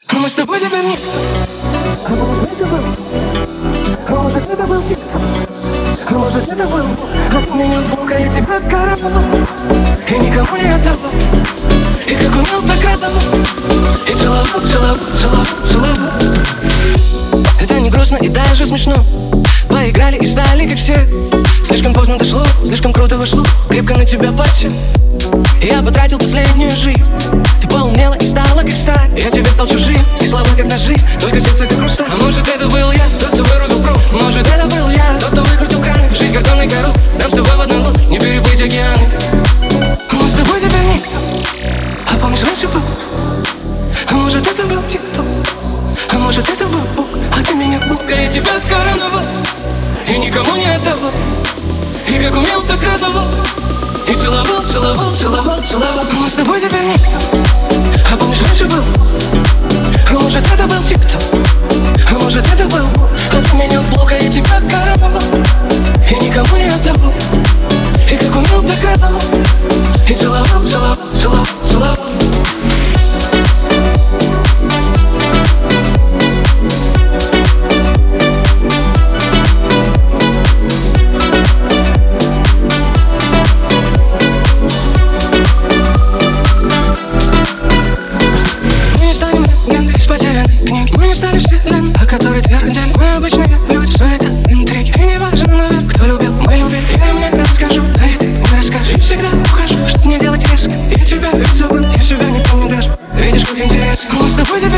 А мы с тобой теперь никто. А может это был никто. А может это был от меня звука, я тебя коробал и никому не отдавал. И как умел, так радовал. И целовал, целовал, целовал, целовал. Это не грустно и даже смешно. Поиграли и стали как все. Слишком поздно дошло, слишком круто вошло. Крепко на тебя подсел. Я потратил последнюю жизнь. Ты поумнела и стала как сталь. Я тебе стал чужим, и слова как ножи, только сердце как хрусталь. А может это был я, тот, кто вырубил пруд. Может это был я, тот, кто выкрутил краны. Жизнь картонный город, нам с тобой в одной лодке не переплыть океаны. А мы с тобой теперь никто. А помнишь, раньше был кто? А может это был тик-ток. А может это был Бог. А ты меня Бог, а я тебя короновал и никому не отдавал. И как умел, так радовал. И целовал, целовал, целовал, целовал. А мы с тобой теперь никто. А помнишь, раньше был? А может это был тик-ток. А может это был Бог. А ты меня в блок, а я тебя короновал и никому не отдавал. И как умел, так радовал. И целовал, целовал, целовал, целовал. Мы не стали вселенной, о которой твердили. Мы обычные люди, что это интриги. И не важно, наверное, кто любил, мы любили. Я мне расскажу, а ты не расскажешь. И всегда ухожу, что мне делать резко. Я тебя ведь забыл, я себя не помню даже. Видишь, как интересно. Мы с тобой теперь